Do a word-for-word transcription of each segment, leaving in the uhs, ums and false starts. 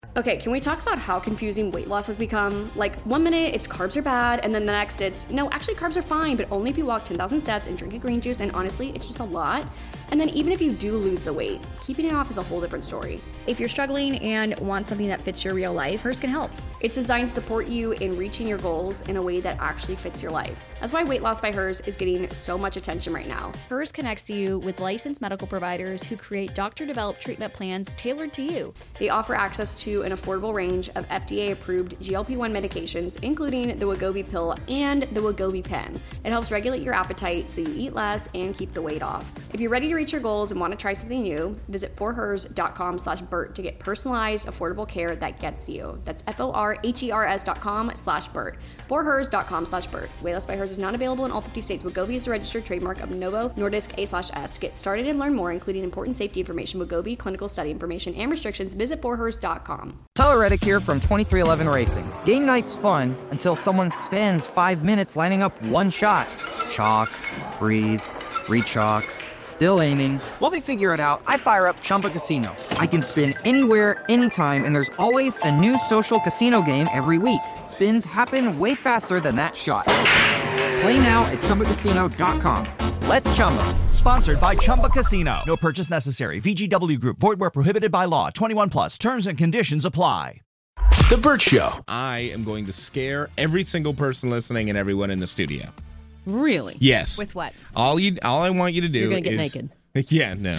Okay, can we talk about how confusing weight loss has become? Like, one minute it's carbs are bad, and then the next it's, no, actually carbs are fine, but only if you walk ten thousand steps and drink a green juice, and honestly, it's just a lot. And then even if you do lose the weight, keeping it off is a whole different story. If you're struggling and want something that fits your real life, Hers can help. It's designed to support you in reaching your goals in a way that actually fits your life. That's why Weight Loss by Hers is getting so much attention right now. Hers connects you with licensed medical providers who create doctor-developed treatment plans tailored to you. They offer access to an affordable range of F D A-approved G L P one medications, including the Wegovy pill and the Wegovy pen. It helps regulate your appetite so you eat less and keep the weight off. If you're ready to reach your goals and want to try something new, visit forhers.com slash Bert to get personalized, affordable care that gets you. That's F-O-R-H-E-R-S dot com slash Bert. forhers.com slash Bert. Weight Loss by Hers is not available in all fifty states. Wegovy is a registered trademark of Novo Nordisk A slash S. To get started and learn more, including important safety information, Wegovy, clinical study information, and restrictions, visit forhers dot com. Tyler Reddick here from twenty-three eleven Racing. Game night's fun until someone spends five minutes lining up one shot. Chalk, breathe, re-chalk, still aiming. While they figure it out, I fire up Chumba Casino. I can spin anywhere, anytime, and there's always a new social casino game every week. Spins happen way faster than that shot. Play now at Chumba Casino dot com. Let's Chumba. Sponsored by Chumba Casino. No purchase necessary. V G W Group. Void where prohibited by law. twenty-one plus. Terms and conditions apply. The Bert Show. I am going to scare every single person listening and everyone in the studio. Really? Yes. With what? All you, all I want you to do You're going to get is, naked. Yeah, no.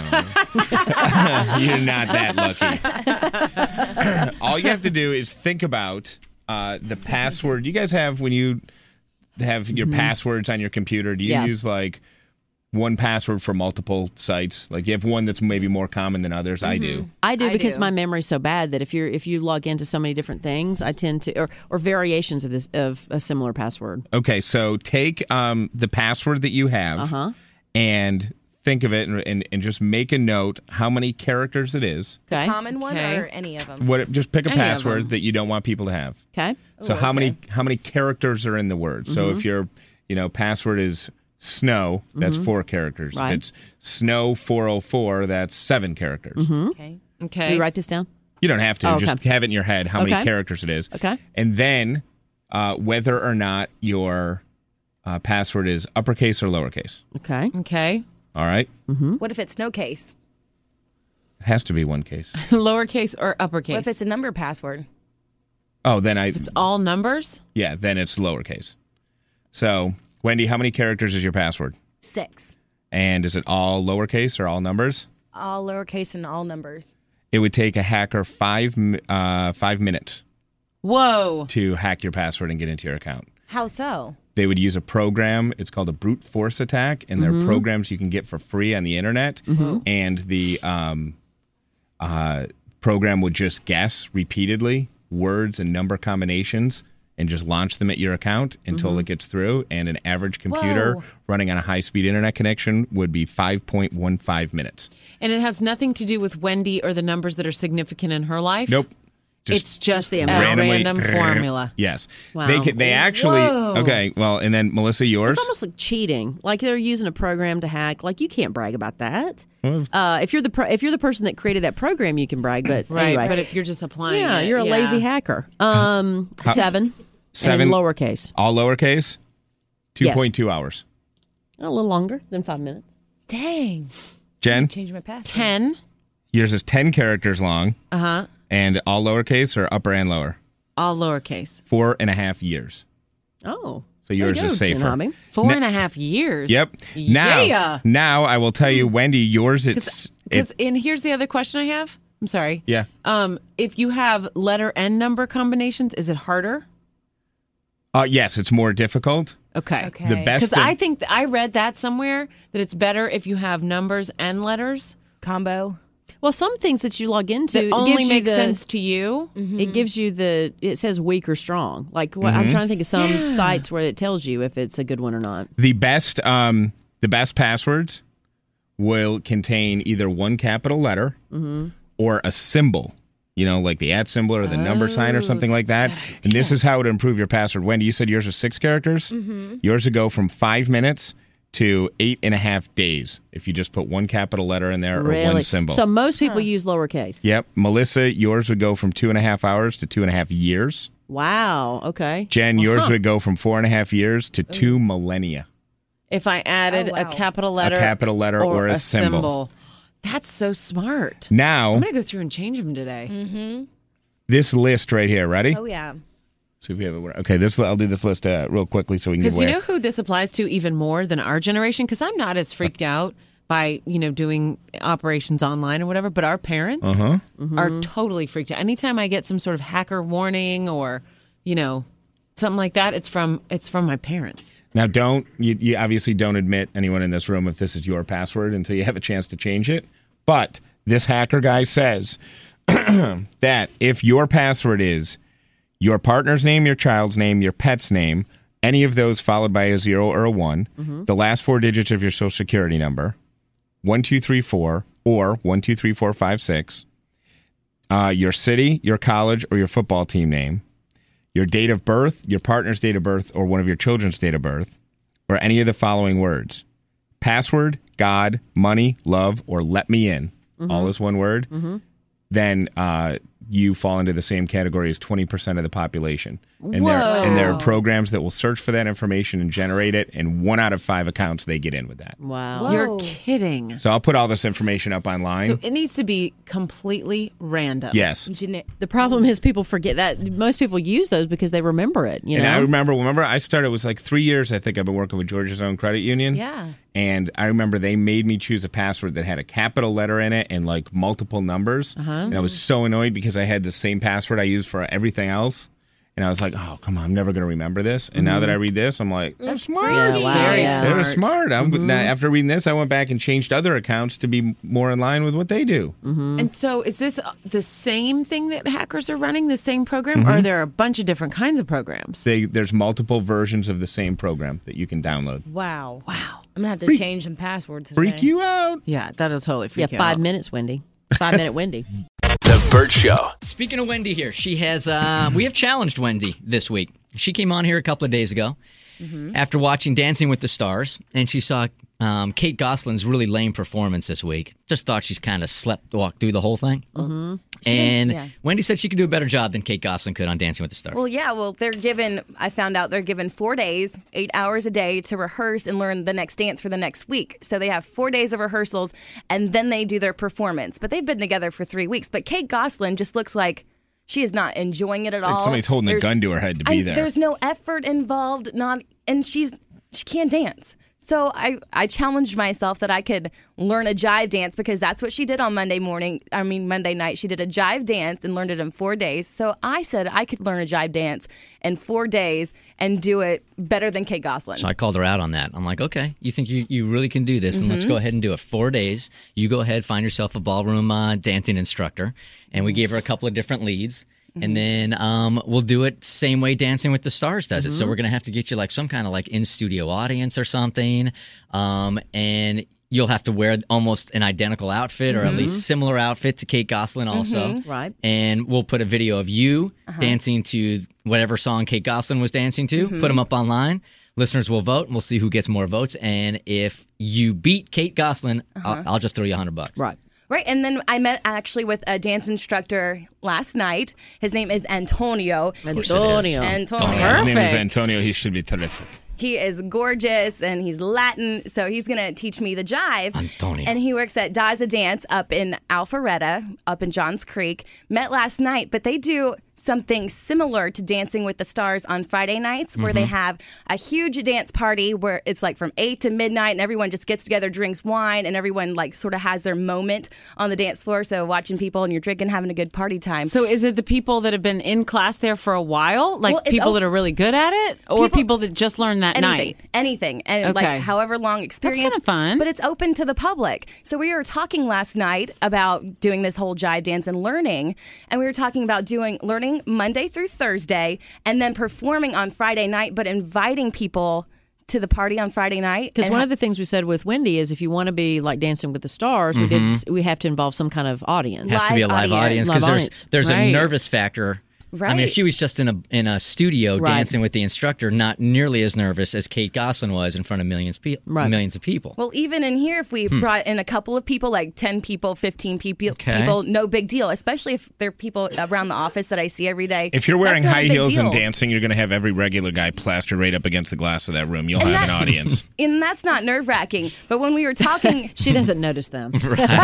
You're not that lucky. All you have to do is think about uh, the password you guys have when you have your mm-hmm. passwords on your computer. Do you yeah. use like one password for multiple sites? Like you have one that's maybe more common than others? Mm-hmm. I do. I do I because do. my memory's so bad that if you're if you log into so many different things, I tend to or, or variations of this of a similar password. Okay, so take um, the password that you have uh-huh. and think of it and, and, and just make a note how many characters it is. Okay. Common one okay. or any of them? What? Just pick a Any of password them. that you don't want people to have. Okay. So Ooh, how okay. many how many characters are in the word? So Mm-hmm. if your you know password is snow, that's Mm-hmm. four characters. Right. If it's snow four oh four, that's seven characters. Mm-hmm. Okay. Okay. Can you write this down? You don't have to. Oh, okay. Just have it in your head how Okay. many characters it is. Okay. And then uh, whether or not your uh, password is uppercase or lowercase. Okay. Okay. All right? Mm-hmm. What if it's no case? It has to be one case. Lowercase or uppercase? What if it's a number password? Oh, then I... If it's all numbers? Yeah, then it's lowercase. So, Wendy, how many characters is your password? Six. And is it all lowercase or all numbers? All lowercase and all numbers. It would take a hacker five mi- uh, five minutes Whoa. to hack your password and get into your account. How so? They would use a program. It's called a brute force attack, and Mm-hmm. they're programs you can get for free on the internet. Mm-hmm. And the um, uh, program would just guess repeatedly words and number combinations and just launch them at your account until Mm-hmm. it gets through. And an average computer Whoa. running on a high-speed internet connection would be five point one five minutes. And it has nothing to do with Wendy or the numbers that are significant in her life? Nope. It's just the a amount. randomly- random formula. Yes. Wow. They can, they actually Whoa. okay. Well, and then Melissa, yours. It's almost like cheating. Like they're using a program to hack. Like you can't brag about that. Uh, if you're the pro- if you're the person that created that program, you can brag. But Right, anyway, but if you're just applying yeah, it, you're a yeah. lazy hacker. Um, How- seven. Seven. And in lowercase. All lowercase. Two Yes. point two hours. A little longer than five minutes. Dang. Jen, Change my password. ten. yours is ten characters long, Uh-huh. and all lowercase or upper and lower. All lowercase. Four and a half years. Oh. So yours There you is go, Jen safer. Hobby. Four Na- and a half years. Yep. Now, Yeah. now I will tell you, Wendy, yours it's Because, it, and here's the other question I have. I'm sorry. yeah. Um, if you have letter and number combinations, is it harder? Uh, yes, it's more difficult. Okay. Okay. The best. Because thing- I think th- I read that somewhere that it's better if you have numbers and letters. Combo. Well, some things that you log into That it only gives you makes the- sense to you. It gives you the. It says weak or strong. Like what, Mm-hmm. I'm trying to think of some sites where it tells you if it's a good one or not. the best um the best passwords will contain either one capital letter Mm-hmm. or a symbol, you know, like the at symbol or the number sign or Oh, something like that. And this is how it would improve your password. Wendy, you said yours are six characters. Mm-hmm. Yours would go from five minutes to eight and a half days if you just put one capital letter in there or Really? one symbol. So most people use lowercase. Yep. Melissa, yours would go from two and a half hours to two and a half years. Wow. Okay. Jen, yours would go from four and a half years to two millennia. If I added Oh, wow. a capital letter, A capital letter or, a, a symbol. That's so smart. Now, I'm going to go through and change them today. this list right here, ready? Oh, yeah. See if we have it. Okay, this I'll do this list uh, real quickly so we can give Because you away. know who this applies to even more than our generation? Because I'm not as freaked out by, you know, doing operations online or whatever, but our parents Uh-huh. are totally freaked out. Anytime I get some sort of hacker warning or, you know, something like that, it's from it's from my parents. Now, don't you, you obviously don't admit anyone in this room if this is your password until you have a chance to change it. But this hacker guy says that if your password is your partner's name, your child's name, your pet's name, any of those followed by a zero or a one, the last four digits of your social security number, one two three four or one two three four five six, uh, your city, your college, or your football team name, your date of birth, your partner's date of birth, or one of your children's date of birth, or any of the following words. Password, God, money, love, or let me in, all is one word, then uh, you fall into the same category as twenty percent of the population. And there, and there are programs that will search for that information and generate it, and one out of five accounts, they get in with that. Wow. You're kidding. So I'll put all this information up online. So it needs to be completely random. yes. The problem is people forget that. Most people use those because they remember it. You And know. I remember, remember I started, it was like three years, I think I've been working with Georgia's Own Credit Union. Yeah. And I remember they made me choose a password that had a capital letter in it and like multiple numbers. Uh-huh. And I was so annoyed because I had the same password I used for everything else. And I was like, oh, come on, I'm never going to remember this. And now that I read this, I'm like, that's smart. Yeah, wow, Very yeah. They were smart. smart. I'm, now, after reading this, I went back and changed other accounts to be more in line with what they do. And so is this uh, the same thing that hackers are running, the same program, or are there a bunch of different kinds of programs? They, there's multiple versions of the same program that you can download. Wow. Wow. I'm going to have to change some passwords today. Freak you out. Yeah, that'll totally yeah, freak you five out. minutes, Wendy. Five minute Wendy. The Burt Show. Speaking of Wendy here, she has, uh, we have challenged Wendy this week. She came on here a couple of days ago after watching Dancing with the Stars, and she saw um, Kate Gosselin's really lame performance this week. Just thought she's kind of slept walked through the whole thing. Mm-hmm. And yeah. Wendy said she could do a better job than Kate Gosselin could on Dancing with the Stars. Well, yeah, well, they're given, I found out they're given four days, eight hours a day to rehearse and learn the next dance for the next week. So they have four days of rehearsals, and then they do their performance. But they've been together for three weeks. But Kate Gosselin just looks like she is not enjoying it at Like all. somebody's holding There's- a gun to her head to be I- there. There's no effort involved, not, and she's she can't dance. So I, I challenged myself that I could learn a jive dance because that's what she did on Monday morning. I mean, Monday night. She did a jive dance and learned it in four days. So I said I could learn a jive dance in four days and do it better than Kate Gosselin. So I called her out on that. I'm like, okay, you think you, you really can do this, and let's go ahead and do it. Four days. You go ahead, find yourself a ballroom uh, dancing instructor. And we gave her a couple of different leads. And then um, we'll do it same way Dancing with the Stars does it. So we're going to have to get you like some kind of like in-studio audience or something. Um, and you'll have to wear almost an identical outfit or at least similar outfit to Kate Gosselin also. Right. And we'll put a video of you dancing to whatever song Kate Gosselin was dancing to, put them up online. Listeners will vote, and we'll see who gets more votes. And if you beat Kate Gosselin, I'll, I'll just throw you a hundred bucks. Right. Right, and then I met actually with a dance instructor last night. His name is Antonio. Antonio. Antonio. His name is Perfect. Antonio. He should be terrific. He is gorgeous and he's Latin, so he's going to teach me the jive. Antonio. And he works at Daza Dance up in Alpharetta, up in Johns Creek. Met last night, but they do something similar to Dancing with the Stars on Friday nights where they have a huge dance party where it's like from eight to midnight and everyone just gets together, drinks wine, and everyone like sort of has their moment on the dance floor. So watching people and you're drinking, having a good party time. So is it the people that have been in class there for a while, like Well, it's people op- that are really good at it, or People- people that just learned that anything, night? anything, and Okay. like however long experience. kinda fun. but it's open to the public. So we were talking last night about doing this whole jive dance and learning, and we were talking about doing learning Monday through Thursday, and then performing on Friday night, but inviting people to the party on Friday night. Because And one ha- of the things we said with Wendy is if you want to be like Dancing with the Stars, we did we have to involve some kind of audience. Has to be a live Live audience audience. because Live there's audience. there's a Right. nervous factor Right. I mean, if she was just in a in a studio Right. dancing with the instructor, not nearly as nervous as Kate Gosselin was in front of millions pe- Right. millions of people. Well, even in here, if we brought in a couple of people, like ten people, fifteen people, Okay. people, no big deal, especially if they're people around the office that I see every day. If you're wearing That's not a high big heels and deal. dancing, you're going to have every regular guy plastered right up against the glass of that room. You'll have that- an audience. And that's not nerve wracking. But when we were talking, She doesn't notice them.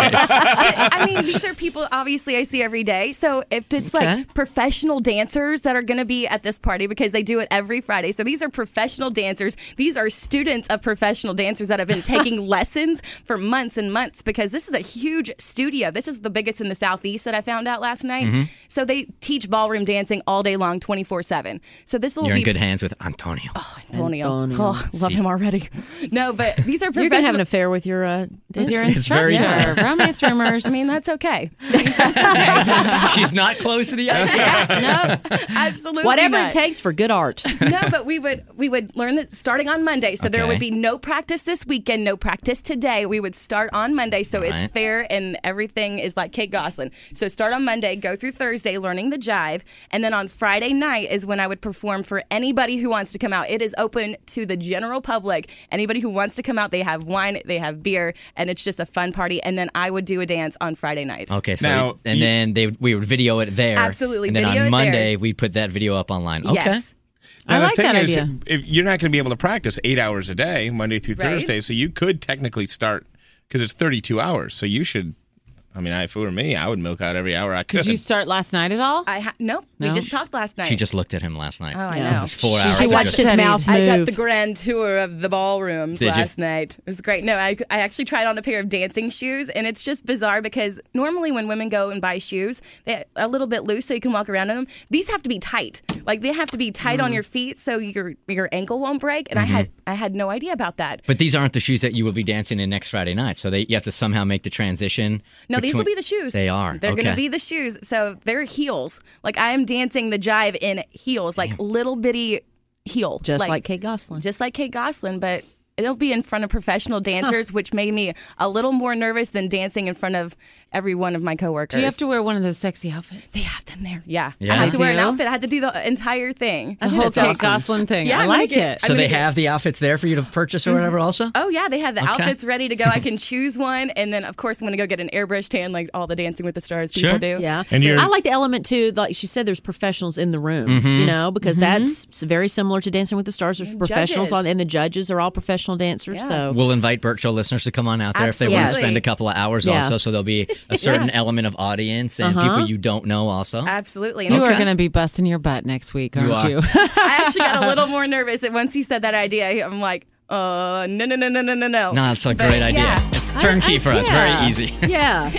I mean, these are people obviously I see every day. So if it's Okay. like professional dancers that are going to be at this party because they do it every Friday. So these are professional dancers. These are students of professional dancers that have been taking lessons for months and months because this is a huge studio. This is the biggest in the Southeast that I found out last night. Mm-hmm. So they teach ballroom dancing all day long, twenty-four seven. So this will You're be in good hands with Antonio. Antonio. Antonio. Oh, love him already. No, but these are You're professional. going to have an affair with your uh, With your It's very instructor. true. Romance rumors. I mean, that's okay. She's not close to the idea. No, absolutely Whatever not. it takes for good art. No, but we would we would learn that starting on Monday. So there Okay. would be no practice this weekend, no practice today. We would start on Monday, so it's Right. fair and everything is like Kate Gosselin. So start on Monday, go through Thursday learning the jive, and then on Friday night is when I would perform for anybody who wants to come out. It is open to the general public. Anybody who wants to come out, they have wine, they have beer, and it's just a fun party. And then I would do a dance on Friday night. Okay, so Now, and you- then they we would video it there. Absolutely, And then video on it Monday there. we put that video up online. Okay. Yes. I Now, the like thing that is, idea. If you're not going to be able to practice eight hours a day, Monday through Right. Thursday, so you could technically start because it's thirty-two hours. So you should. I mean, if it were me, I would milk out every hour I could. Did you start last night at all? I ha- nope. No? We just talked last night. She just looked at him last night. Oh, I Yeah. know. It was four She hours. She of watched just- his studied. mouth I got move. the grand tour of the ballrooms Did you? last night. It was great. No, I, I actually tried on a pair of dancing shoes, and it's just bizarre because normally when women go and buy shoes, they're a little bit loose so you can walk around in them. These have to be tight. Like they have to be tight Mm. on your feet so your your ankle won't break. And Mm-hmm. I had I had no idea about that. But these aren't the shoes that you will be dancing in next Friday night. So they, you have to somehow make the transition. No, these will between- be the shoes. They are. They're okay. going to be the shoes. So they're heels. Like I am dancing the jive in heels, like little bitty heel, Just like Kate Gosselin. just like Kate Gosselin, but it'll be in front of professional dancers, which made me a little more nervous than dancing in front of every one of my coworkers. Do you have to wear one of those sexy outfits? They have them there. Yeah. Yeah. I had to They wear an do? outfit. I had to do the entire thing. The whole It's Kate awesome. Gosselin thing. Yeah, I I'm gonna like get- it. So I'm they gonna get- have the outfits there for you to purchase or whatever also? Oh yeah, they have the Okay. outfits ready to go. I can choose one, and then of course I'm gonna go get an airbrush tan like all the Dancing with the Stars people Sure. do. Yeah. And you're- I like the element too, like she said, there's professionals in the room, you know, because that's s- very similar to Dancing with the Stars. There's professionals judges. on, and the judges are all professional dancers. Yeah. So We'll invite Burt Show listeners to come on out there if they want to Absolutely. spend a couple of hours Yeah. also. So there'll be a certain element of audience and Uh-huh. people you don't know also. Absolutely. And You it's- are going to be busting your butt next week, aren't are. you? I actually got a little more nervous and once he said that idea. I'm like, uh, no, no, no, no, no, no, no. No, it's a But, great idea. yeah. It's turnkey for us. yeah. Very easy. yeah.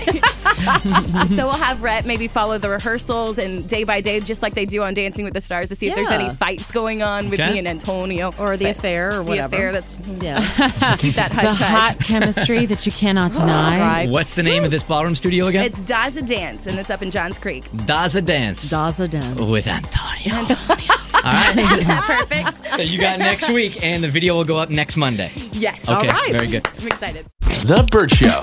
So we'll have Rhett maybe follow the rehearsals and day by day, just like they do on Dancing with the Stars, to see if there's Yeah. any fights going on with Okay. me and Antonio, Or the But affair or the whatever. affair. That's Yeah. keep that the hush hush. hot chemistry that you cannot deny. Right. What's the name of this ballroom studio again? It's Daza Dance, and it's up in Johns Creek. Daza Dance. Daza dance. With Antonio. All right. Perfect. So you got next week, and the video will go up next Monday. Yes. Okay, All right. very good. I'm excited. The Burt Show.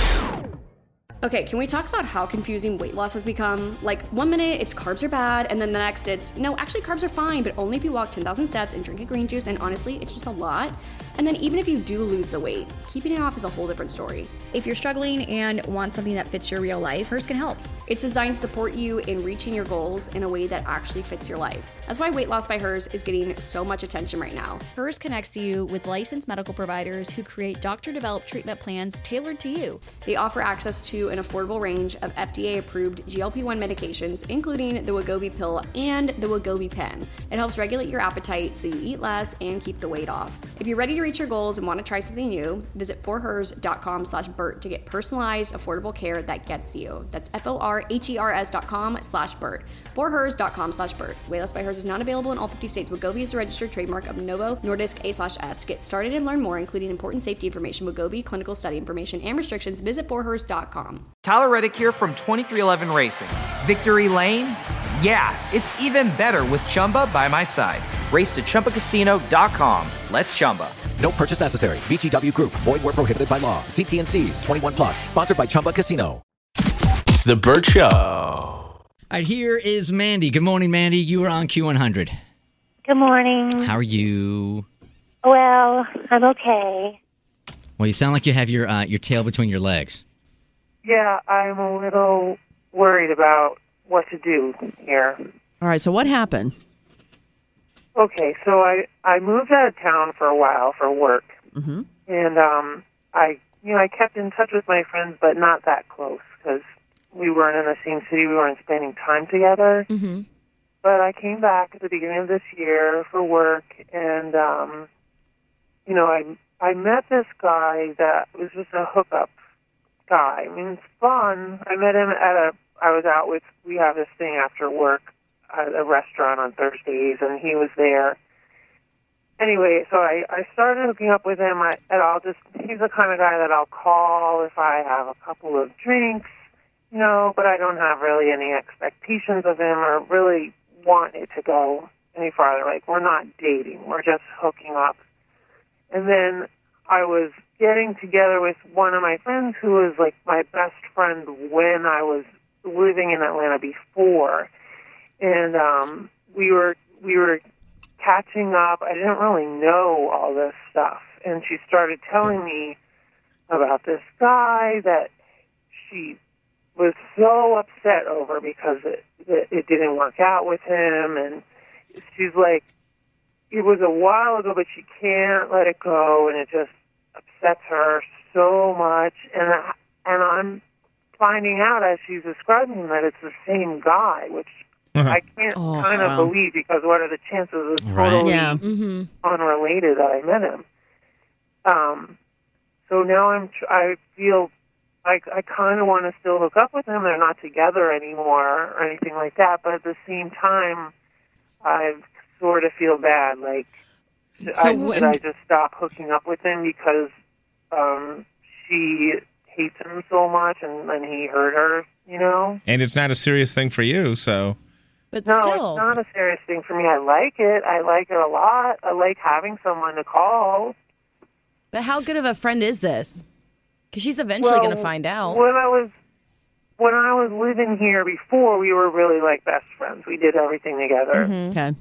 Okay, can we talk about how confusing weight loss has become? Like, one minute it's carbs are bad, and then the next it's, no, actually carbs are fine, but only if you walk ten thousand steps and drink a green juice, and honestly, it's just a lot. And then even if you do lose the weight, keeping it off is a whole different story. If you're struggling and want something that fits your real life, Hers can help. It's designed to support you in reaching your goals in a way that actually fits your life. That's why Weight Loss by Hers is getting so much attention right now. Hers connects you with licensed medical providers who create doctor-developed treatment plans tailored to you. They offer access to an affordable range of F D A-approved G L P one medications, including the Wegovy pill and the Wegovy pen. It helps regulate your appetite so you eat less and keep the weight off. If you're ready to reach your goals and want to try something new, visit forhers.com slash Burt to get personalized, affordable care that gets you. That's F-O-R-H-E-R-S dot com slash Burt. forhers.com slash Burt. Weight Loss by Hers is not available in all fifty states. Wegovy is a registered trademark of Novo Nordisk A slash S. To get started and learn more, including important safety information, Wegovy, clinical study information, and restrictions, visit forhers dot com. Tyler Reddick here from twenty-three eleven Racing. Victory Lane? Yeah, it's even better with Chumba by my side. Race to Chumba Casino dot com. Let's Chumba. No purchase necessary. V G W Group. Void where prohibited by law. See T and C's. twenty-one plus. Sponsored by Chumba Casino. The Burt Show. right, here is Mandy. Good morning, Mandy. You are on Q one hundred. Good morning. How are you? Well, I'm okay. Well, you sound like you have your uh, your tail between your legs. Yeah, I'm a little worried about what to do here. All right, so what happened? Okay, so I, I moved out of town for a while for work. Mm-hmm. And um, I, you know, I kept in touch with my friends, but not that close because we weren't in the same city. We weren't spending time together. Mm-hmm. But I came back at the beginning of this year for work, and um, you know, I I met this guy that was just a hookup guy. I mean, it's fun. I met him at a. I was out with. We have this thing after work at a restaurant on Thursdays, and he was there. Anyway, so I, I started hooking up with him, I, and I'll just, he's the kind of guy that I'll call if I have a couple of drinks, you know, but I don't have really any expectations of him or really want it to go any farther. Like, we're not dating, we're just hooking up. And then I was getting together with one of my friends who was like my best friend when I was living in Atlanta before. And um, we were, we were, catching up. I didn't really know all this stuff. And she started telling me about this guy that she was so upset over because it, it, it didn't work out with him. And she's like, it was a while ago, but she can't let it go. And it just upsets her so much. And, I, and I'm finding out as she's describing him that it's the same guy, which Uh-huh. I can't oh, kind of wow. believe because what are the chances it's right. totally yeah. mm-hmm. unrelated that I met him. Um, so now I'm, tr- I feel like I kind of want to still hook up with them. They're not together anymore or anything like that, but at the same time, I sort of feel bad. Like, so I, when... should I just stop hooking up with him because um, she hates him so much and, and he hurt her, you know? And it's not a serious thing for you, so... But no, still. it's not a serious thing for me. I like it. I like it a lot. I like having someone to call. But how good of a friend is this? Because she's eventually well, going to find out. When I was when I was living here before, we were really like best friends. We did everything together. Mm-hmm. Okay.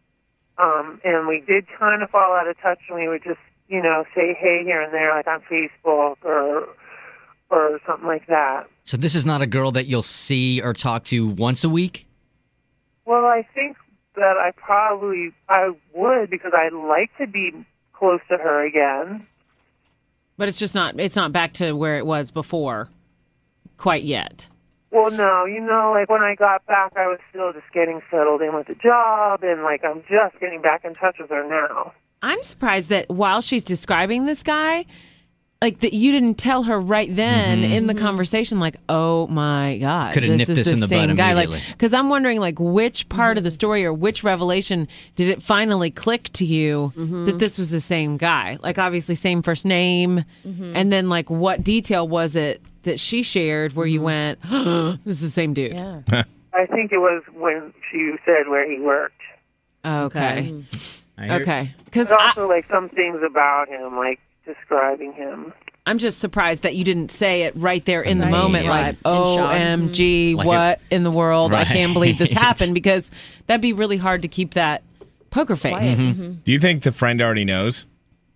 Um, and we did kind of fall out of touch, and we would just, you know, say hey here and there, like on Facebook or or something like that. So this is not a girl that you'll see or talk to once a week? Well, I think that I probably, I would because I'd like to be close to her again. But it's just not, it's not back to where it was before quite yet. Well, no, you know, like when I got back, I was still just getting settled in with the job, and like I'm just getting back in touch with her now. I'm surprised that while she's describing this guy, like that you didn't tell her right then mm-hmm. in the conversation, like, oh my God, could have this nipped is this the in the same bud guy. immediately. Like, because I'm wondering, like, which part mm-hmm. of the story or which revelation did it finally click to you mm-hmm. that this was the same guy? Like, obviously, same first name, mm-hmm. and then like, what detail was it that she shared where mm-hmm. you went, oh, this is the same dude? Yeah. I think it was when she said where he worked. Okay. Okay. Okay. Because also I, like some things about him, like describing him. I'm just surprised that you didn't say it right there in the Right, moment, yeah. like, O M G, Like what it- in the world? Right. I can't believe this happened, because that'd be really hard to keep that poker face. Mm-hmm. Do you think the friend already knows?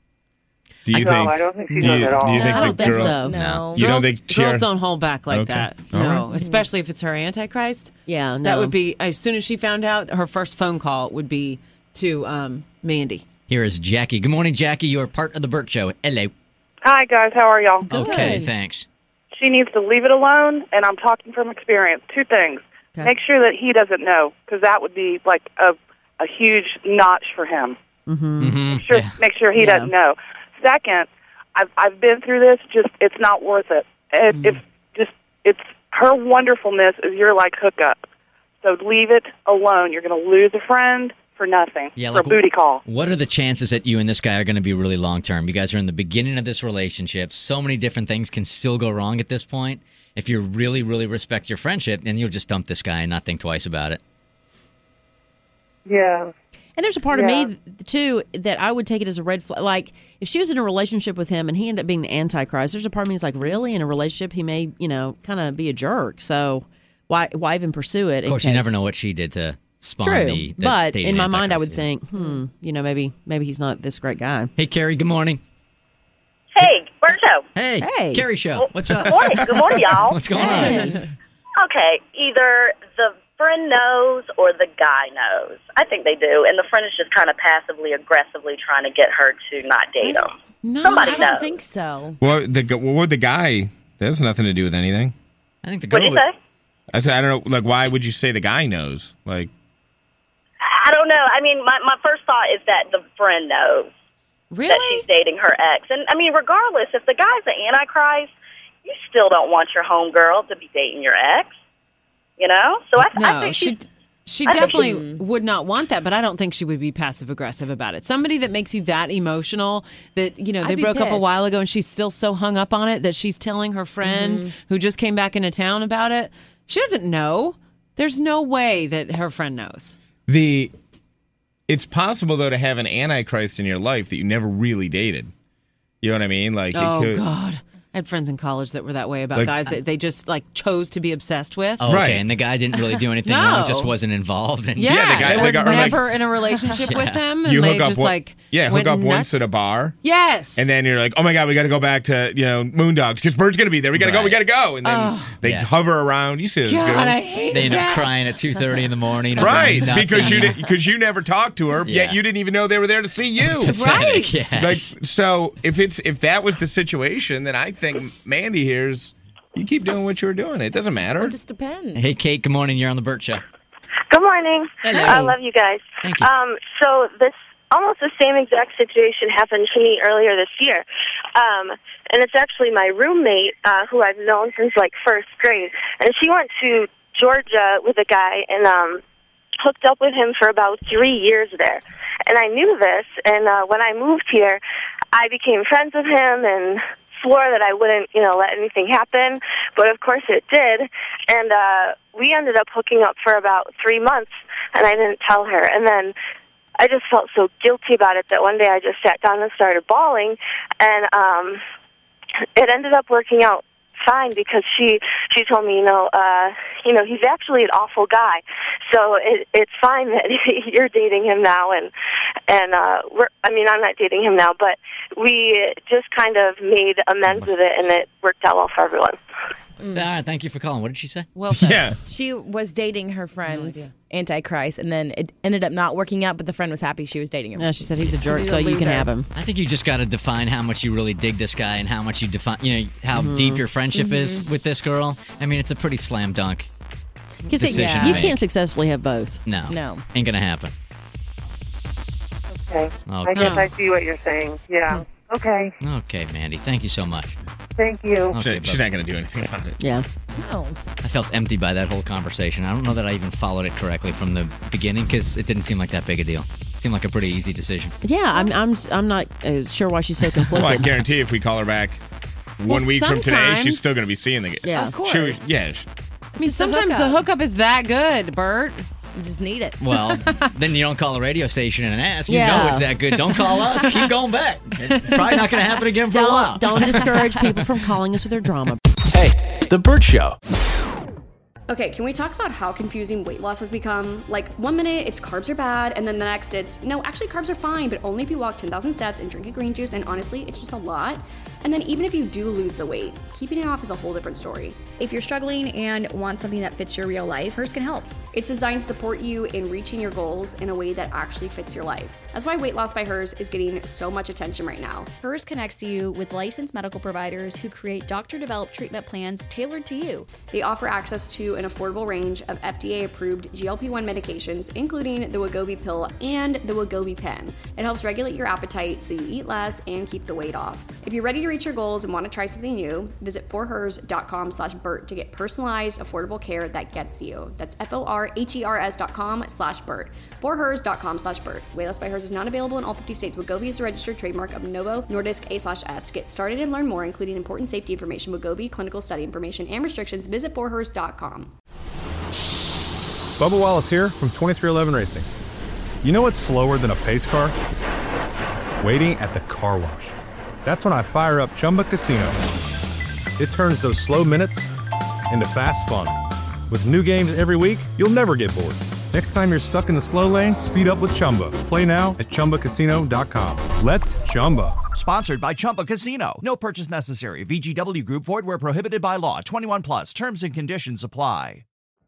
Do you no, think? I don't think she do knows you, at all. Do you No, think I the don't think girl? so. No. You girls, don't think she girls don't hold back like Okay. that. All No, right. especially if it's her Antichrist. Yeah, no. That would be, as soon as she found out, her first phone call would be to um, Mandy. Here is Jackie. Good morning, Jackie. You're part of the Burt Show. Hello. Hi, guys. How are y'all? Okay, thanks. She needs to leave it alone, and I'm talking from experience. Two things. Okay. Make sure that he doesn't know, because that would be like a a huge notch for him. Mm-hmm. Mm-hmm. Make sure, Yeah. make sure he Yeah. doesn't know. Second, I've I've been through this. Just it's not worth it. It Mm-hmm. If just it's her wonderfulness is your like hookup. So leave it alone. You're going to lose a friend for nothing. Yeah, for like, a booty call. What are the chances that you and this guy are going to be really long term? You guys are in the beginning of this relationship. So many different things can still go wrong at this point. If you really, really respect your friendship, then you'll just dump this guy and not think twice about it. Yeah. And there's a part Yeah. of me, too, that I would take it as a red flag. Like, if she was in a relationship with him and he ended up being the Antichrist, there's a part of me that's like, really? In a relationship, he may, you know, kind of be a jerk. So why why even pursue it? Of course, you never know what she did to spawn True, the, the but dating in my mind, I Antichrist. would think, hmm, you know, maybe maybe he's not this great guy. Hey, Carrie, good morning. Hey, Bert Show. Hey, Hey. Carrie Show. What's up? Good morning. Good morning, y'all. What's going on? Okay, either the friend knows or the guy knows. I think they do, and the friend is just kind of passively, aggressively trying to get her to not date him. No, Somebody I don't knows. think so. Well, the gu- well, with the guy, that has nothing to do with anything. I think the What'd you say? I said, I don't know. Like, why would you say the guy knows? Like, I don't know. I mean, my, my first thought is that the friend knows Really? that she's dating her ex. And, I mean, regardless, if the guy's the Antichrist, you still don't want your homegirl to be dating your ex. You know? So I, No, I think she she's... she I think definitely would not want that, but I don't think she would be passive aggressive about it. Somebody that makes you that emotional that, you know, they I'd be broke up a pissed. while ago and she's still so hung up on it that she's telling her friend Mm-hmm. who just came back into town about it. She doesn't know. There's no way that her friend knows. the. It's possible, though, to have an Antichrist in your life that you never really dated. You know what I mean? Like, it Oh, could, God. I had friends in college that were that way about Like- guys that they just, like, chose to be obsessed with. Oh, okay. Right. And the guy didn't really do anything No. wrong, just wasn't involved. And Yeah, Yeah, the guy- they the was guy- or like- never in a relationship with them, and You they hook up just, one- like, yeah, hook went up nuts. once at a bar. Yes. And then you're like, oh my God, we got to go back to, you know, Moondogs because Bird's going to be there. We got to go, we Right. got to go. And then Oh. they Yeah. hover around. You see those God, girls. I hate they end up that. crying at two thirty in the morning. over Right, nothing. because you did, because you never talked to her, Yeah. yet you didn't even know they were there to see you. Pathetic, yes. Like, so if it's if that was the situation, then I think Mandy here's you keep doing what you were doing. It doesn't matter. It just depends. Hey, Kate, good morning. You're on the Burt Show. Good morning. Hello. I love you guys. Thank you. Um, so this almost the same exact situation happened to me earlier this year, um, and it's actually my roommate uh, who I've known since like first grade, and she went to Georgia with a guy and um, hooked up with him for about three years there, and I knew this, and uh, when I moved here, I became friends with him and swore that I wouldn't, you know, let anything happen, but of course it did, and uh, we ended up hooking up for about three months, and I didn't tell her, and then I just felt so guilty about it that one day I just sat down and started bawling, and um, it ended up working out fine because she she told me, you know, uh, you know, he's actually an awful guy, so it, it's fine that you're dating him now, and and uh, we're I mean I'm not dating him now, but we just kind of made amends with it, and it worked out well for everyone. Ah, thank you for calling. What did she say? Well said. Yeah. She was dating her friend's Antichrist, and then it ended up not working out, but the friend was happy she was dating him. No, she said he's a jerk, He's a so you can loser. have him. I think you just got to define how much you really dig this guy and how much you define, you know, how Mm-hmm. deep your friendship is with this girl. I mean, it's a pretty slam dunk. Because it- Decision you to can't make. successfully have both. No. No. Ain't going to happen. Okay. Oh, I guess no. I see what you're saying. Yeah. Okay. Okay, Mandy. Thank you so much. Thank you. Okay, She- she's not going to do anything about it. Yeah. No. I felt empty by that whole conversation. I don't know that I even followed it correctly from the beginning because it didn't seem like that big a deal. It seemed like a pretty easy decision. Yeah, I'm I'm I'm not uh, sure why she's so conflicted. Well, I guarantee if we call her back one Well, week from today, sometimes- she's still going to be seeing the. Yeah. Of course. She was- yeah. she- I mean, sometimes the hookup is that good, Bert. You just need it. Well, then you don't call a radio station and ask. You Yeah. know it's that good. Don't call us. Keep going back. It's probably not going to happen again for a while. Don't don't discourage people from calling us with their drama. Hey, The Burt Show. Okay, can we talk about how confusing weight loss has become? Like, one minute it's carbs are bad, and then the next it's, no, actually carbs are fine, but only if you walk ten thousand steps and drink a green juice, and honestly, it's just a lot. And then even if you do lose the weight, keeping it off is a whole different story. If you're struggling and want something that fits your real life, Hers can help. It's designed to support you in reaching your goals in a way that actually fits your life. That's why Weight Loss by Hers is getting so much attention right now. Hers connects you with licensed medical providers who create doctor-developed treatment plans tailored to you. They offer access to an affordable range of F D A-approved G L P one medications, including the Wegovy pill and the Wegovy pen. It helps regulate your appetite so you eat less and keep the weight off. If you're ready to reach your goals and want to try something new, visit forhers.com slash Bert to get personalized, affordable care that gets you. That's F-O-R-H-E-R-S dot com slash Bert. forhers.com slash Bert. Weight Loss by Hers is not available in all fifty states. Wegovy is a registered trademark of Novo Nordisk A slash S. Get started and learn more, including important safety information, Wegovy, clinical study information, and restrictions. Visit forhers dot com. Bubba Wallace here from twenty-three eleven Racing. You know what's slower than a pace car? Waiting at the car wash. That's when I fire up Chumba Casino. It turns those slow minutes into fast fun. With new games every week, you'll never get bored. Next time you're stuck in the slow lane, speed up with Chumba. Play now at Chumba Casino dot com. Let's Chumba. Sponsored by Chumba Casino. No purchase necessary. V G W Group. Void where prohibited by law. twenty-one plus. Terms and conditions apply.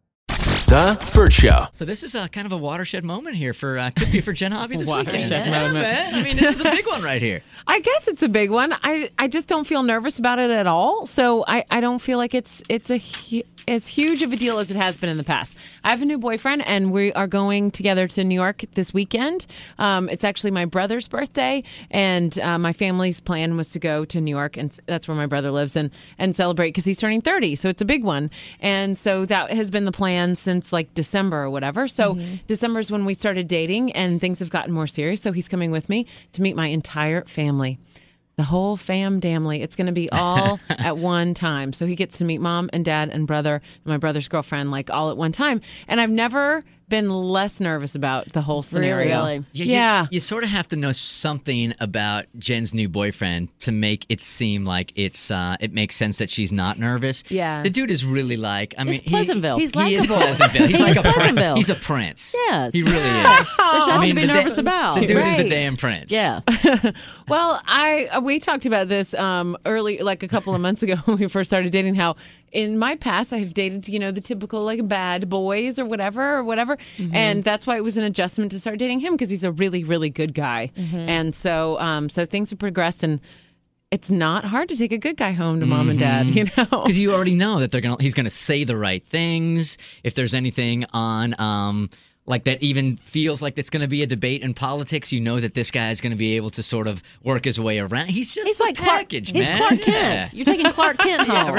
The Burt Show. So this is a kind of a watershed moment here for uh, could be for Jen Hobby this Watershed weekend. moment. Yeah, man. I mean, this is a big one right here. I guess it's a big one. I I just don't feel nervous about it at all. So I, I don't feel like it's it's a hu- as huge of a deal as it has been in the past. I have a new boyfriend, and we are going together to New York this weekend. Um, it's actually my brother's birthday, and uh, my family's plan was to go to New York, and that's where my brother lives, and and celebrate because he's turning thirty. So it's a big one, and so that has been the plan since like December or whatever. So mm-hmm. December is when we started dating, and things have gotten more serious. So he's coming with me to meet my entire family. The whole fam damly. It's going to be all at one time. So he gets to meet mom and dad and brother and my brother's girlfriend like all at one time. And I've never been less nervous about the whole scenario. Really? Yeah. yeah. You, you sort of have to know something about Jen's new boyfriend to make it seem like it's uh, it makes sense that she's not nervous. Yeah. The dude is really like, I mean, He's Pleasantville. He, He's he is likable. Pleasantville. He's He's like a Pleasantville. prince. He's a prince. Yes. He really is. There's nothing I mean, to be the nervous da- about. The dude is a Right. damn prince. Yeah. Well, I we talked about this um, early, like a couple of months ago when we first started dating. How in my past I have dated, you know, the typical like bad boys or whatever or whatever, Mm-hmm. and that's why it was an adjustment to start dating him because he's a really really good guy, Mm-hmm. and so um, so things have progressed and. It's not hard to take a good guy home to mom and dad, you know, because you already know that they're gonna. He's gonna say the right things. If there's anything on, um, like that, even feels like it's gonna be a debate in politics, you know that this guy is gonna be able to sort of work his way around. He's just He's a like Clark. package, He's man. Clark Yeah. Kent. You're taking Clark Kent home.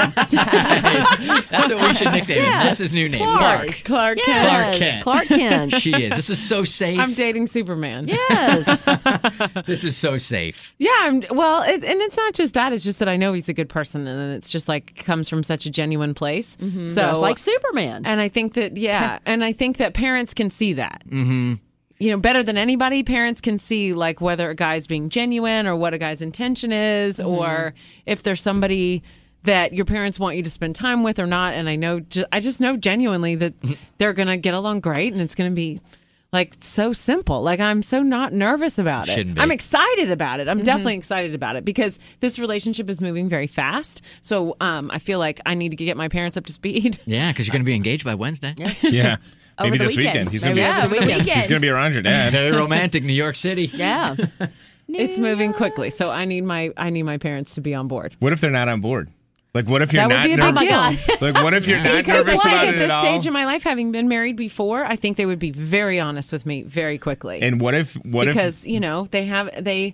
Right. That's what we should nickname him. Yeah. That's his new name, Clark. Clark. Clark Yes, Kent. Clark Kent. Clark Kent. She is. This is so safe. I'm dating Superman. Yes. This is so safe. Yeah, I'm, well, it, and it's not just that. It's just that I know he's a good person, and then it's just like comes from such a genuine place. Mm-hmm. So Just like Superman. and I think that yeah, and I think that parents can see that. Mm-hmm. You know, better than anybody, parents can see like whether a guy's being genuine or what a guy's intention is, Mm-hmm. or if there's somebody that your parents want you to spend time with or not. And I know, ju- I just know genuinely that they're gonna get along great, and it's gonna be. Like, so simple. Like, I'm so not nervous about it. Shouldn't be. I'm excited about it. I'm definitely excited about it because this relationship is moving very fast. So um, I feel like I need to get my parents up to speed. Yeah, because you're going to be engaged by Wednesday. Yeah. Over Maybe the this weekend. weekend. He's Maybe gonna over the be, weekend. He's going to be around your dad. Very romantic, New York City. Yeah. It's moving quickly. So I need my I need my parents to be on board. What if they're not on board? Like, what if you're That would not be a big nervous? deal. Like, what if you're not Because nervous like about at it this at all? stage in my life, having been married before, I think they would be very honest with me very quickly. And what if what because you know they have they.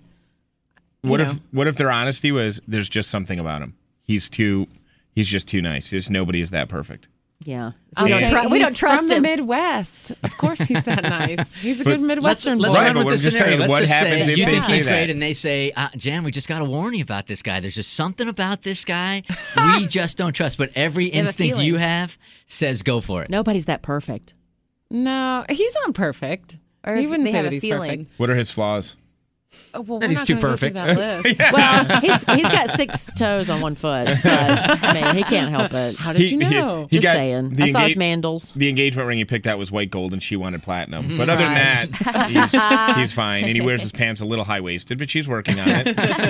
if what you if know. what if their honesty was there's just something about him? He's too he's just too nice. There's nobody is that perfect. Yeah. I'm We don't, saying tru- we don't he's trust from the him. Midwest. Of course, he's that nice. He's a But good Midwestern Let's boy. Right, run but with we're the just scenario. saying, Let's what just happens say if you they think say he's that? great, and they say, uh, "Jan, we just got to warn you about this guy. There's just something about this guy we just don't trust." But every have a instinct feeling. you have says, "Go for it." Nobody's that perfect. No, he's not perfect. Or he if wouldn't they say have that a he's feeling. perfect. What are his flaws? Oh, well, That we're he's not too gonna go through perfect. that list. Well, he's he's got six toes on one foot. But, I mean, he can't help it. How did He- you he- know? he Just got saying. the I saw his engage- mandals. The engagement ring he picked out was white gold, and she wanted platinum. But other Right. than that, he's, he's fine. And he wears his pants a little high waisted, but she's working on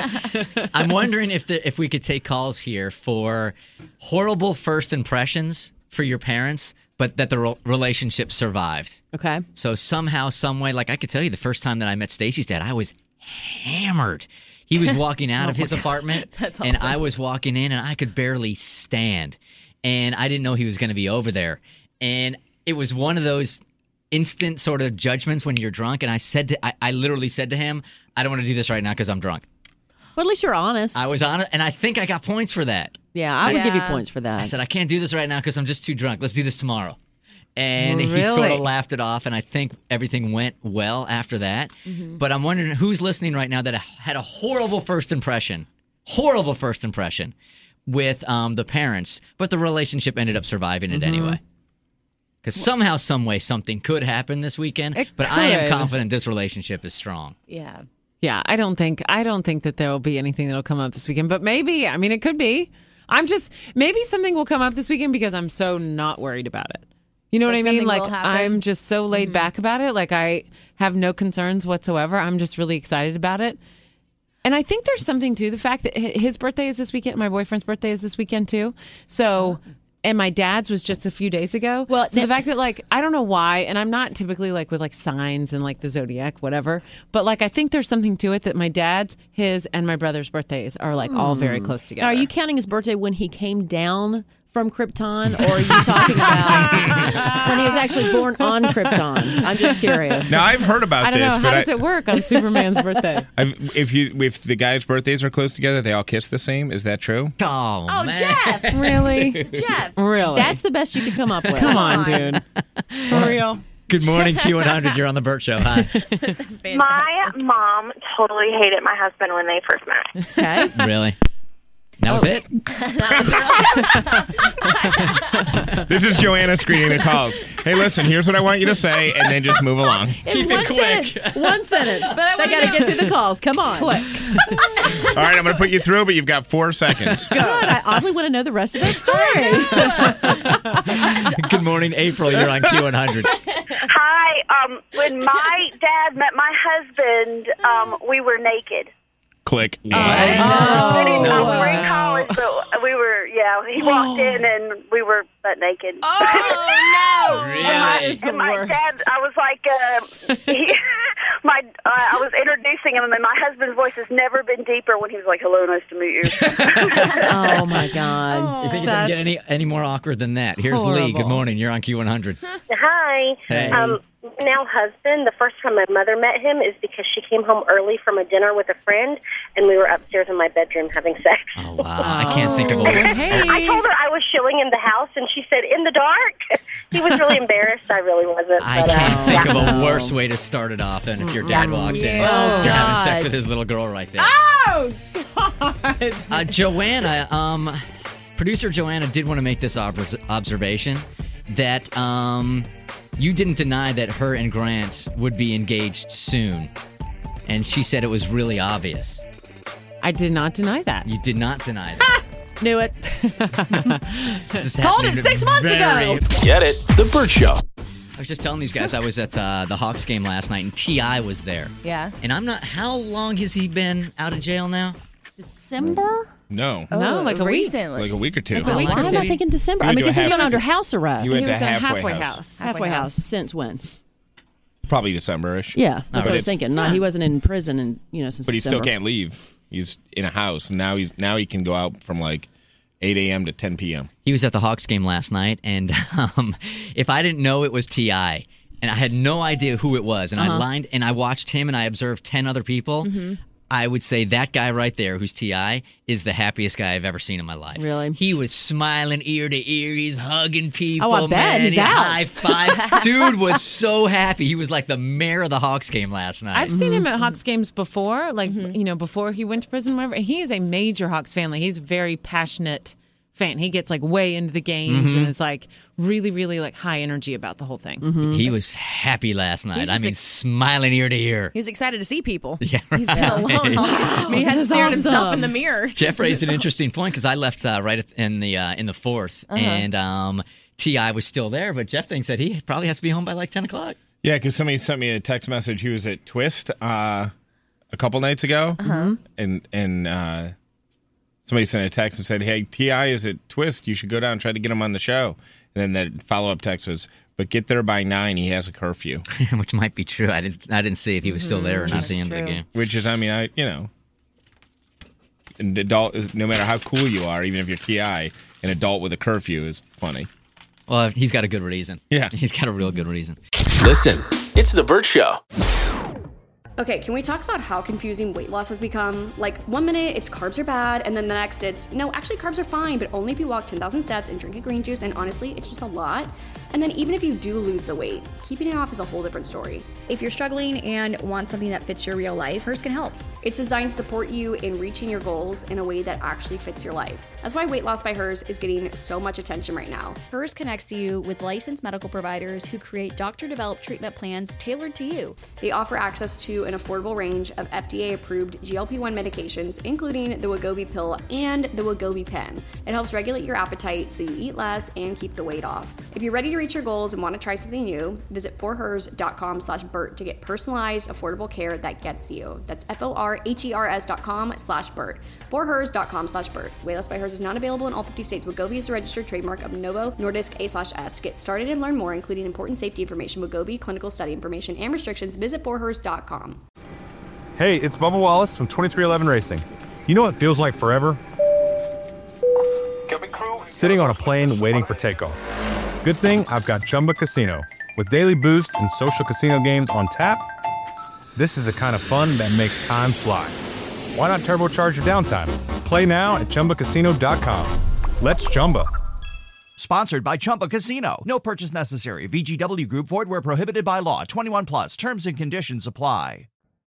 it. I'm wondering if the, if we could take calls here for horrible first impressions for your parents, but that the re- relationship survived. Okay. So somehow, some way, like I could tell you, the first time that I met Stacy's dad, I was hammered. He was walking out of his apartment, That's and awesome. I was walking in, and I could barely stand. And I didn't know he was going to be over there. And it was one of those instant sort of judgments when you're drunk. And I said, to, I, I literally said to him, "I don't want to do this right now because I'm drunk." Well, at least you're honest. I was honest, and I think I got points for that. yeah, I would give you Yeah. points for that. I said, "I can't do this right now because I'm just too drunk. Let's do this tomorrow." And he sort Really? of laughed it off, and I think everything went well after that. Mm-hmm. But I'm wondering who's listening right now that had a horrible first impression, horrible first impression with um, the parents, but the relationship ended up surviving it Mm-hmm. anyway. Because somehow, some way, something could happen this weekend. It but I am could. confident this relationship is strong. Yeah. Yeah, I don't think I don't think that there will be anything that'll come up this weekend, but maybe. I mean, it could be. I'm just maybe something will come up this weekend because I'm so not worried about it. You know Like what I mean? something Like will happen? I'm just so laid back about it. Like I have no concerns whatsoever. I'm just really excited about it. And I think there's something to the fact that hi- his birthday is this weekend. My boyfriend's birthday is this weekend too. So, and my dad's was just a few days ago. Well, so now- the fact that like I don't know why, and I'm not typically like with like signs and like the zodiac, whatever. But like I think there's something to it that my dad's, his, and my brother's birthdays are like all very close together. Now, are you counting his birthday when he came down from Krypton, or are you talking about when he was actually born on Krypton? I'm just curious. Now I've heard about I don't this, know. but How does I, it work on Superman's birthday? I've, if you if the guys' birthdays are close together, they all kiss the same. Is that true? Oh, Oh, man. Jeff. Really? Jeff. Really? That's the best you could come up with. Come on, dude. For real. Good morning, Q one hundred. You're on the Burt Show. Hi. My mom totally hated my husband when they first met. Okay. Really? That was it? This is Joanna screening the calls. Hey, listen, here's what I want you to say, and then just move along. In Keep it one quick. sentence. One sentence. But I They wanna got to know- get through the calls. Come on. Click. All right, I'm going to put you through, but you've got four seconds. God, I oddly want to know the rest of that story. Good morning, April. You're on Q one hundred. Hi. Um, when my dad met my husband, um, we were naked. Click. We didn't no. know we were in college, but we were. Yeah, he walked in and we were butt naked. Oh, no. Really? That is the and my worst. dad, I was like, uh, he, my, uh, I was introducing him, and my husband's voice has never been deeper when he was like, "Hello, nice to meet you." Oh my God. You think it doesn't get any, any more awkward than that? Here's Lee. horrible. Good morning. You're on Q one hundred. Hi. Hey. Um, now husband, the first time my mother met him is because she came home early from a dinner with a friend, and we were upstairs in my bedroom having sex. Oh, wow. I can't think of a word. Hey. I told her I was shilling in the house, and she said, "In the dark." He was really embarrassed. I really wasn't. I but, uh, can't think yeah. of a worse way to start it off than if your dad walks in. Oh, You're having sex God. with his little girl right there. Oh, God. Uh, Joanna, um, producer Joanna did want to make this ob- observation that um, you didn't deny that her and Grant would be engaged soon. And she said it was really obvious. I did not deny that. You did not deny that. Knew it. This is Called it happening six months very- ago. Get it? The Burt Show. I was just telling these guys I was at uh, the Hawks game last night, and T I was there. Yeah. And I'm not. How long has he been out of jail now? December? No. No, like a week. recently. Like a week or two. Why week or am two. I thinking December? You I went mean, to a because he's half- been under house arrest. You went He to was a halfway, halfway house. house. halfway house. Since when? Probably December-ish. Yeah, that's But what I was it's- thinking. No, he wasn't in prison, and you know, since But he December. still can't leave. He's in a house, and now he's now he can go out from like eight a.m. to ten p.m. He was at the Hawks game last night, and um, if I didn't know it was T I, and I had no idea who it was, and I Uh-huh. lined, and I watched him, and I observed ten other people, Mm-hmm. I would say that guy right there, who's T I, is the happiest guy I've ever seen in my life. Really? He was smiling ear to ear. He's hugging people. Oh, I bet. man. He's He out. High five. Dude was so happy. He was like the mayor of the Hawks game last night. I've seen him at Hawks games before, like, you know, before he went to prison, whatever. He is a major Hawks fan. Like, he's a very passionate fan. He gets, like, way into the games Mhm. and is, like, really, really, like, high energy about the whole thing. He was happy last night. was I just mean, ex- smiling ear to ear. He was excited to see people. Yeah, He's been right. alone. I mean, he This hasn't is stared himself awesome. in the mirror. Jeff raised an interesting point because I left uh, right at- in the uh, in the fourth, Uh-huh. and um, T I was still there, but Jeff thinks that he probably has to be home by like ten o'clock. Yeah, because somebody sent me a text message. He was at Twist uh, a couple nights ago, Uh-huh. and and uh, somebody sent a text and said, "Hey, T I is at Twist. You should go down and try to get him on the show." And then the follow up text was, "But get there by nine. He has a curfew," Which might be true. I didn't I didn't see if he was still there or not at the end of the game. which is, I mean, I you know, an adult. No matter how cool you are, even if you're T I, an adult with a curfew is funny. Well, he's got a good reason. Yeah, he's got a real good reason. Listen, it's The Burt Show. Okay, can we talk about how confusing weight loss has become? Like, one minute it's carbs are bad, and then the next it's, no, actually carbs are fine, but only if you walk ten thousand steps and drink a green juice, and honestly, it's just a lot. And then even if you do lose the weight, keeping it off is a whole different story. If you're struggling and want something that fits your real life, Hers can help. It's designed to support you in reaching your goals in a way that actually fits your life. That's why Weight Loss by Hers is getting so much attention right now. Hers connects you with licensed medical providers who create doctor-developed treatment plans tailored to you. They offer access to an affordable range of F D A-approved G L P one medications, including the Wegovy pill and the Wegovy pen. It helps regulate your appetite so you eat less and keep the weight off. If you're ready to reach your goals and want to try something new, visit forhers.com slash Bert to get personalized, affordable care that gets you. That's F-O-R-H-E-R-S dot com slash Bert. forhers.com slash Bert. Weight Loss by Hers is not available in all fifty states. Wegovy is a registered trademark of Novo Nordisk A slash S. Get started and learn more, including important safety information, Wegovy, clinical study information, and restrictions. Visit forhers dot com. Hey, it's Bubba Wallace from twenty-three eleven Racing. You know what feels like forever? Sitting on a plane waiting for takeoff. Good thing I've got Chumba Casino. With daily boost and social casino games on tap, this is the kind of fun that makes time fly. Why not turbocharge your downtime? Play now at Chumba Casino dot com. Let's Chumba. Sponsored by Chumba Casino. No purchase necessary. V G W Group. Void where prohibited by law. twenty-one plus. Terms and conditions apply.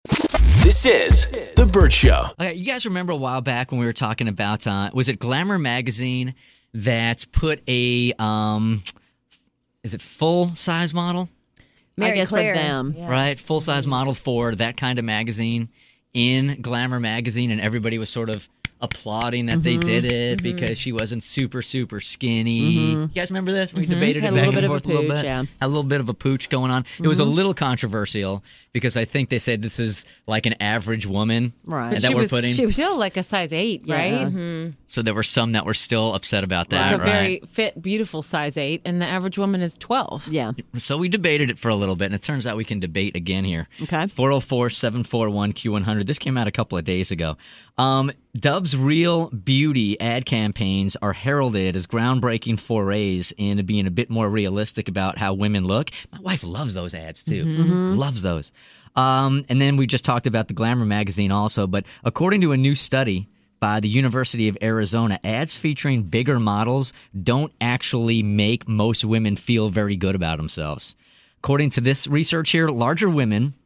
This is The Bert Show. Okay, you guys remember a while back when we were talking about, uh, was it Glamour magazine that put a, um, is it full-size model? I guess for them. Yeah. Right, full-size model for that kind of magazine in Glamour magazine, and everybody was sort of applauding that mm-hmm. they did it mm-hmm. because she wasn't super, super skinny. Mm-hmm. You guys remember this? We mm-hmm. debated Had it back and a forth a, pooch, a little bit. Yeah. Had a little bit of a pooch going on. Mm-hmm. It was a little controversial because I think they said this is like an average woman. Right. That she, we're was, putting. she was still like a size eight, yeah. right? Mm-hmm. So there were some that were still upset about that. Like a right? very fit, beautiful size eight, and the average woman is twelve. Yeah. So we debated it for a little bit, and it turns out we can debate again here. Okay. four oh four, seven four one, Q one hundred. This came out a couple of days ago. Um, Dove's Real Beauty ad campaigns are heralded as groundbreaking forays into being a bit more realistic about how women look. My wife loves those ads, too. Mm-hmm. Loves those. Um, and then we just talked about the Glamour magazine also, but according to a new study by the University of Arizona, ads featuring bigger models don't actually make most women feel very good about themselves. According to this research here, larger women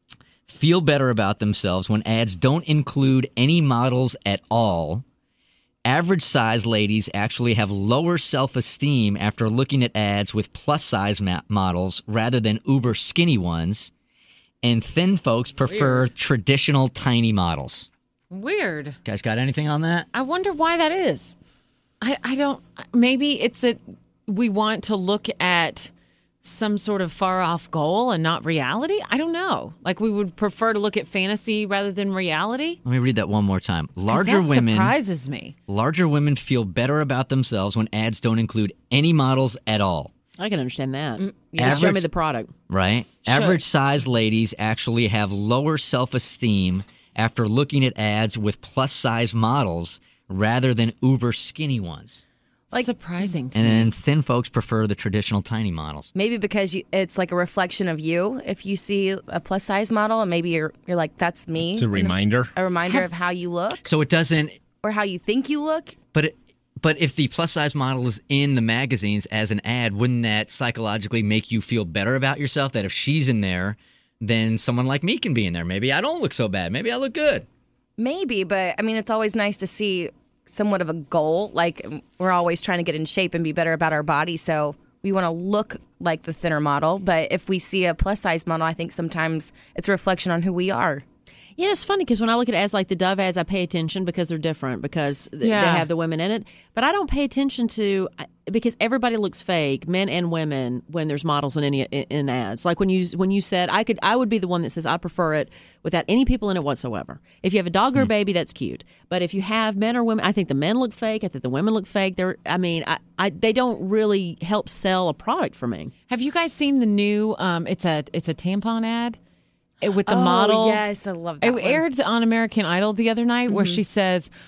feel better about themselves when ads don't include any models at all. Average size ladies actually have lower self-esteem after looking at ads with plus size ma- models rather than uber skinny ones. And thin folks prefer Weird. traditional tiny models. Weird. Guys got anything on that? I wonder why that is. I, I don't, maybe it's that we want to look at some sort of far off goal and not reality. I don't know. Like we would prefer to look at fantasy rather than reality. Let me read that one more time. Larger that women surprises me. Larger women feel better about themselves when ads don't include any models at all. I can understand that. Mm, yeah. Just show me the product. Right. Sure. Average size ladies actually have lower self-esteem after looking at ads with plus size models rather than uber skinny ones. Like surprising to and me. then thin folks prefer the traditional tiny models. Maybe because you, it's like a reflection of you. If you see a plus size model, and maybe you're you're like, that's me. It's a reminder. A reminder Have, of how you look. So it doesn't, or how you think you look. But it, but if the plus size model is in the magazines as an ad, wouldn't that psychologically make you feel better about yourself? That if she's in there, then someone like me can be in there. Maybe I don't look so bad. Maybe I look good. Maybe, but I mean, it's always nice to see somewhat of a goal. Like we're always trying to get in shape and be better about our body, so we want to look like the thinner model. But if we see a plus size model, I think sometimes it's a reflection on who we are. Yeah, it's funny because when I look at ads like the Dove ads, I pay attention because they're different, because th- Yeah. they have the women in it. But I don't pay attention to, because everybody looks fake, men and women, when there's models in any in, in ads. Like when you when you said, I could I would be the one that says I prefer it without any people in it whatsoever. If you have a dog or a baby, that's cute. But if you have men or women, I think the men look fake. I think the women look fake. They're, I mean, I, I they don't really help sell a product for me. Have you guys seen the new? Um, it's a it's a tampon ad. It, with the Oh, model. yes, I love that It one. aired on American Idol the other night where Mhm. she says,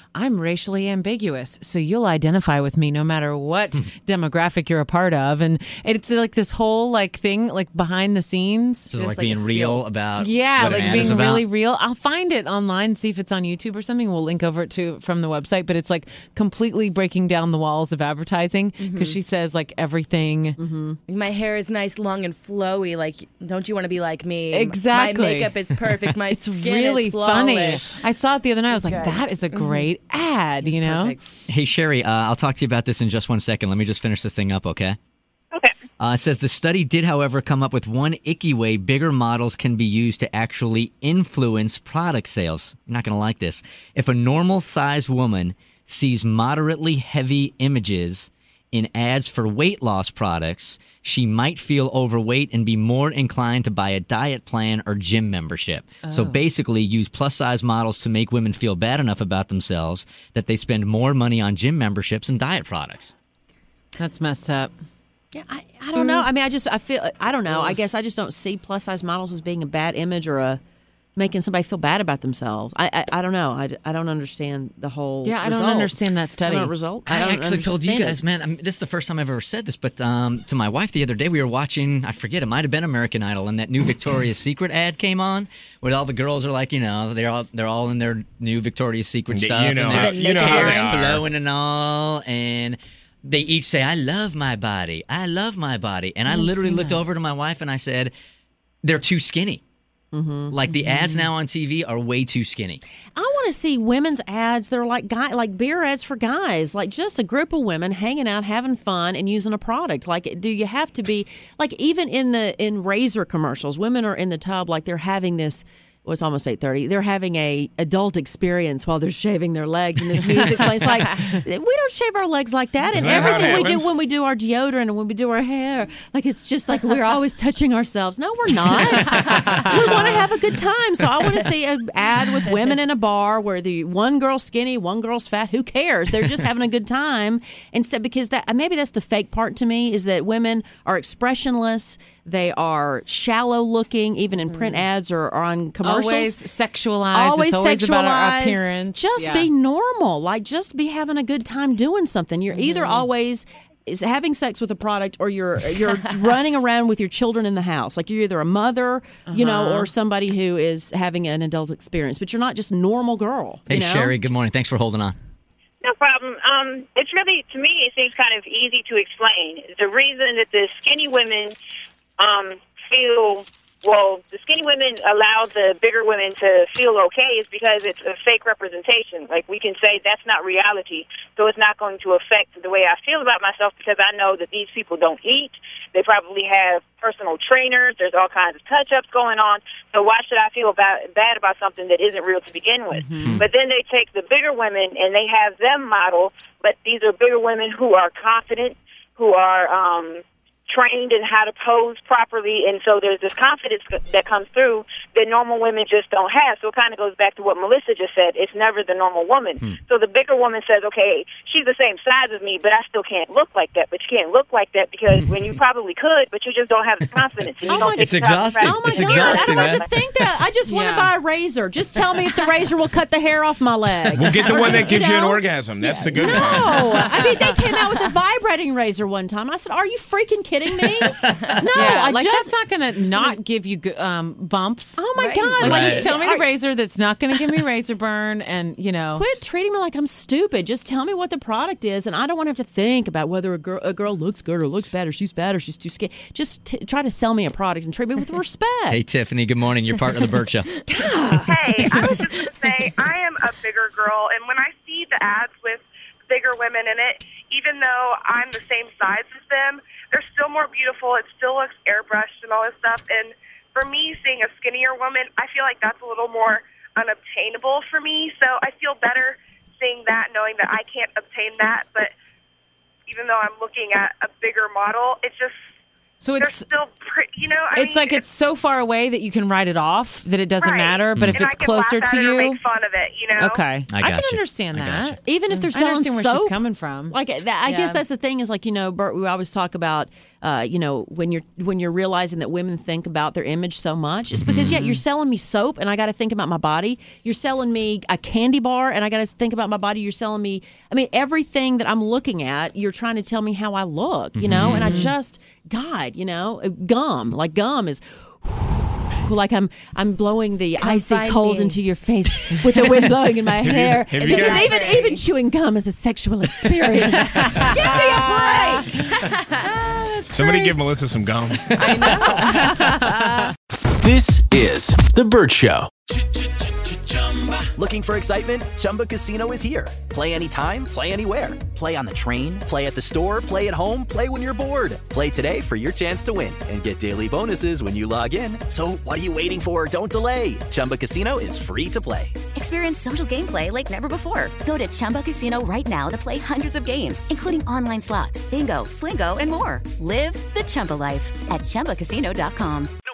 I'm racially ambiguous, so you'll identify with me no matter what demographic you're a part of. And it's like this whole like thing, like behind the scenes. So like, like being real about yeah, what like an ad being is about? really real. I'll find it online, see if it's on YouTube or something. We'll link over it to from the website. But it's like completely breaking down the walls of advertising because Mhm. she says like everything. Mm-hmm. My hair is nice, long, and flowy. Like, don't you want to be like me? Exactly. My makeup is perfect. My it's skin really is funny. flawless. I saw it the other night. I was like, Good. that is a Mhm. great ad, you know? Hey, Sherry, uh, I'll talk to you about this in just one second. Let me just finish this thing up, okay? Okay. Uh, it says the study did, however, come up with one icky way bigger models can be used to actually influence product sales. You're not going to like this. If a normal-sized woman sees moderately heavy images in ads for weight loss products, she might feel overweight and be more inclined to buy a diet plan or gym membership. So Oh. basically, use plus-size models to make women feel bad enough about themselves that they spend more money on gym memberships and diet products. That's messed up. Yeah, I, I don't know. I mean, I just I feel I don't know. I guess I just don't see plus size models as being a bad image or a making somebody feel bad about themselves. I I, I don't know. I, I don't understand the whole. Yeah, I don't result. understand that study. I don't result. I, don't actually told you understand guys, it. man, I mean, this is the first time I've ever said this, but um, to my wife the other day, we were watching, I forget, it might have been American Idol, and that new Victoria's Secret ad came on, where all the girls are like, you know, they're all they're all in their new Victoria's Secret You stuff, know and how- they're you know how they hair's are. flowing and all, and they each say, "I love my body, I love my body," and I, I didn't literally see looked that. over to my wife and I said, "They're too skinny." Mm-hmm. Like the ads now on T V are way too skinny. I want to see women's ads. They're like guy, like beer ads for guys, like just a group of women hanging out, having fun, and using a product. Like, do you have to be like even in the in razor commercials? Women are in the tub, like they're having this. Well, it's almost eight thirty. They're having a adult experience while they're shaving their legs, and this music plays. Like we don't shave our legs like that, and Isn't that how it everything we do happens? when we do our deodorant and when we do our hair, like it's just like we're always touching ourselves. No, we're not. We want to have a good time, so I want to see an ad with women in a bar where the one girl's skinny, one girl's fat. Who cares? They're just having a good time. Instead, because that maybe that's the fake part to me is that women are expressionless. They are shallow looking, even in print ads or, or on commercials. Always sexualized. Always it's always about our sexualized. appearance. Just Yeah. be normal. Like, just be having a good time doing something. You're either always is having sex with a product or you're you're running around with your children in the house. Like, you're either a mother, you know, Uh-huh. or somebody who is having an adult experience. But you're not just normal girl. Hey, you know? Sherry, good morning. Thanks for holding on. No problem. Um, it's really, to me, it seems kind of easy to explain. The reason that the skinny women um, feel, well, the skinny women allow the bigger women to feel okay is because it's a fake representation. Like, we can say that's not reality, so it's not going to affect the way I feel about myself because I know that these people don't eat. They probably have personal trainers. There's all kinds of touch-ups going on. So why should I feel about, bad about something that isn't real to begin with? But then they take the bigger women and they have them model, but these are bigger women who are confident, who are um, trained in how to pose properly, and so there's this confidence that comes through that normal women just don't have. So it kind of goes back to what Melissa just said. It's never the normal woman. Hmm. So the bigger woman says, okay, she's the same size as me, but I still can't look like that. But you can't look like that because when you probably could, but you just don't have the confidence. And you Oh don't my take It's the time to exhausting. practice. Oh my It's God! exhausting, I don't man. have to think that. I just want to Yeah. buy a razor. Just tell me if the razor will cut the hair off my leg. We'll get the one that gives you an know? orgasm. That's the good No, one. I mean they came out with a vibrating razor one time. I said, "Are you freaking kidding me?" No, Yeah, I like just. that's not going to not give you go- um, bumps. Oh my Right. God! Like, Right. just tell me the Are- razor that's not going to give me razor burn, and you know. Quit treating me like I'm stupid. Just tell me what the product is, and I don't want to have to think about whether a girl a girl looks good or looks bad or she's fat or she's too skinny. Just t- try to sell me a product and treat me with respect. Hey, Tiffany, good morning. You're part of the Burt Show. Hey, I was just going to say, I am a bigger girl, and when I see the ads with bigger women in it, even though I'm the same size as them, they're still more beautiful. It still looks airbrushed and all this stuff. And for me, seeing a skinnier woman, I feel like that's a little more unobtainable for me. So I feel better seeing that, knowing that I can't obtain that. But even though I'm looking at a bigger model, it just So they're it's still pretty, you know. I it's mean, like it's so far away that you can write it off that it doesn't right. matter. But if and it's I can closer laugh to at it or you, make fun of it, you know. okay, I I, got can you. understand I got that. you. Even if they're I selling understand where soap, she's coming from. Like that, I Yeah. guess that's the thing is like, you know, Bert, we always talk about, uh, you know, when you're when you're realizing that women think about their image so much, it's because yeah, you're selling me soap and I got to think about my body. You're selling me a candy bar and I got to think about my body. You're selling me, I mean, everything that I'm looking at, you're trying to tell me how I look, you know. And I just, God, you know, gum, like gum is. Like I'm, I'm blowing the Come icy find cold me. into your face with the wind blowing in my Have you- hair. have you Because guys- even even chewing gum is a sexual experience. Give me a break. Somebody give Melissa some gum. This is The Bert Show. Looking for excitement? Chumba Casino is here. Play anytime, play anywhere. Play on the train, play at the store, play at home, play when you're bored. Play today for your chance to win and get daily bonuses when you log in. So what are you waiting for? Don't delay. Chumba Casino is free to play. Experience social gameplay like never before. Go to Chumba Casino right now to play hundreds of games, including online slots, bingo, Slingo, and more. Live the Chumba life at Chumba Casino dot com.